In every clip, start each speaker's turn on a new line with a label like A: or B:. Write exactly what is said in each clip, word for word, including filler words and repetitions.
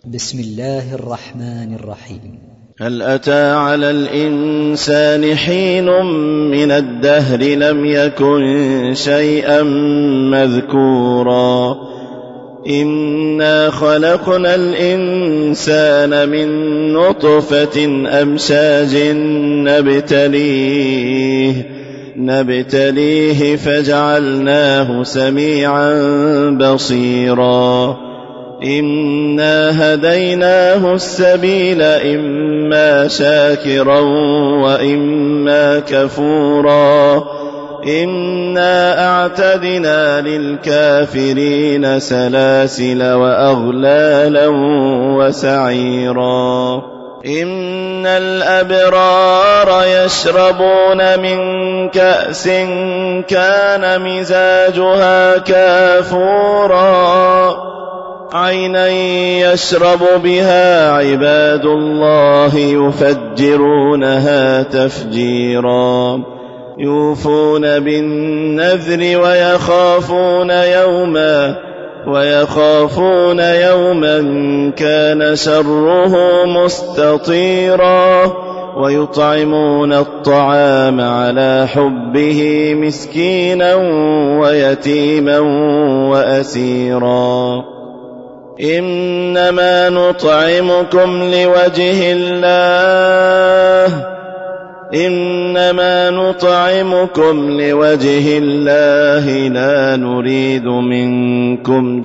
A: بسم الله الرحمن الرحيم.
B: هل أتى على الإنسان حين من الدهر لم يكن شيئا مذكورا إنا خلقنا الإنسان من نطفة أمشاج نبتليه نبتليه فجعلناه سميعا بصيرا إنا هديناه السبيل إما شاكرا وإما كفورا إنا أعتدنا للكافرين سلاسل وأغلالا وسعيرا إن الأبرار يشربون من كأس كان مزاجها كافورا عينا يشرب بها عباد الله يفجرونها تفجيرا يوفون بالنذر ويخافون يوما ويخافون يوما كان شره مستطيرا ويطعمون الطعام على حبه مسكينا ويتيما وأسيرا إنما نطعمكم لوجه الله إنما نطعمكم لوجه الله لا نريد منكم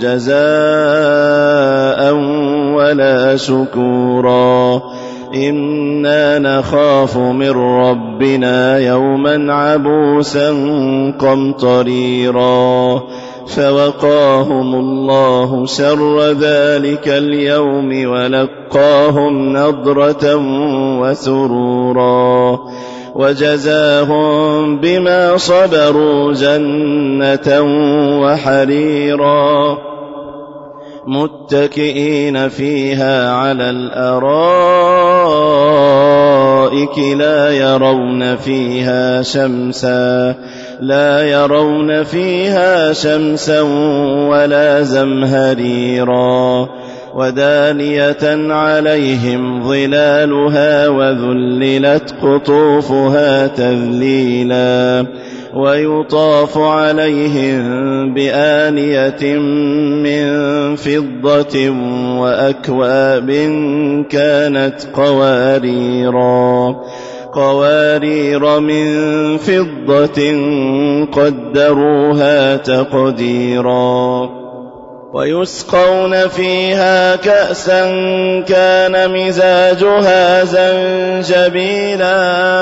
B: جزاء ولا شكورا إنا نخاف من ربنا يوما عبوسا قمطريرا فوقاهم الله شر ذلك اليوم ولقاهم نضرة وسرورا وجزاهم بما صبروا جنة وحريرا متكئين فيها على الأرائك لا يرون فيها شمسا لا يرون فيها شمسا ولا زمهريرا ودانية عليهم ظلالها وذللت قطوفها تذليلا ويطاف عليهم بآنية من فضة وأكواب كانت قواريرا قوارير من فضة قدروها تقديرا ويسقون فيها كأسا كان مزاجها زنجبيلا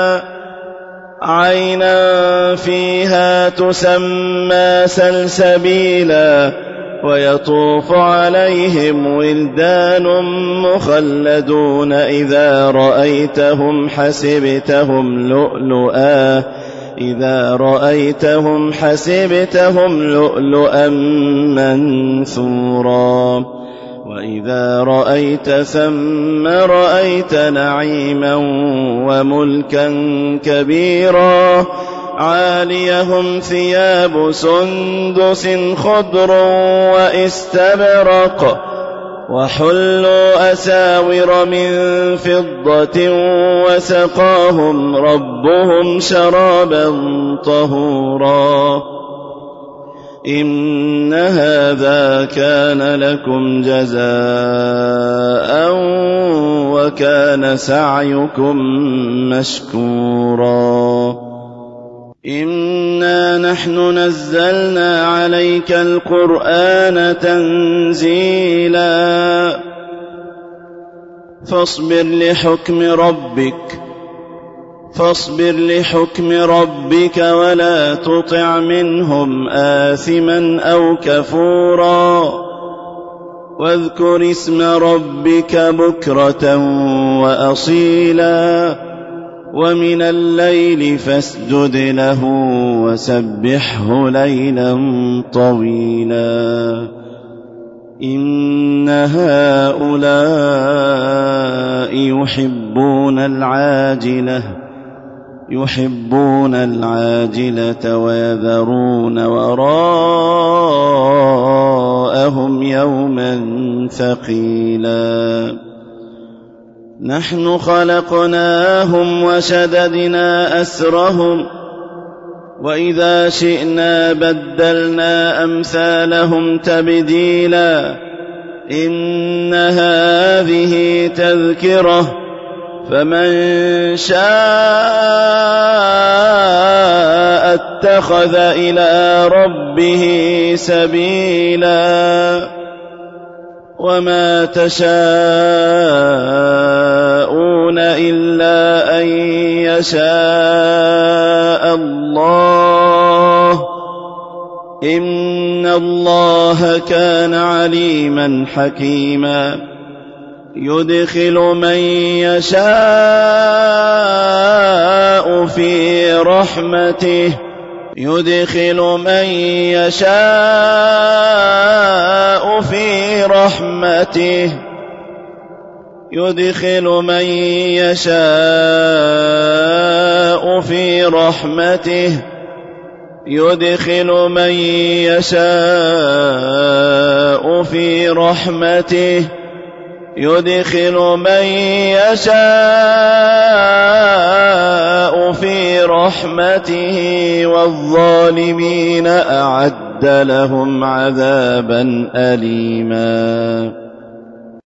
B: عينا فيها تسمى سلسبيلا ويطوف عليهم ولدان مخلدون إذا رأيتهم حسبتهم لؤلؤا إذا رأيتهم حسبتهم لؤلؤا منثورا وإذا رأيت ثم رأيت نعيما وملكا كبيرا عاليهم ثياب سندس خضر واستبرق وحلوا أساور من فضة وسقاهم ربهم شرابا طهورا إن هذا كان لكم جزاء وكان سعيكم مشكورا إنا نحن نزلنا عليك القرآن تنزيلا فاصبر لحكم ربك فاصبر لحكم ربك ولا تطع منهم آثما أو كفورا واذكر اسم ربك بكرة وأصيلا ومن الليل فاسجد له وسبحه ليلا طويلا إن هؤلاء يحبون العاجلة يحبون العاجلة ويذرون وراءهم يوما ثقيلا نحن خلقناهم وشددنا أسرهم وإذا شئنا بدلنا أمثالهم تبديلا إن هذه تذكرة فمن شاء اتخذ إلى ربه سبيلا وما تشاءون إلا أن يشاء الله إن الله كان عليما حكيما يدخل من يشاء في رحمته يدخل من يشاء في رحمته يدخل من يشاء في رحمته يدخل من يشاء في رحمته يدخل من يشاء في رحمته والظالمين أعد لهم عذابا أليما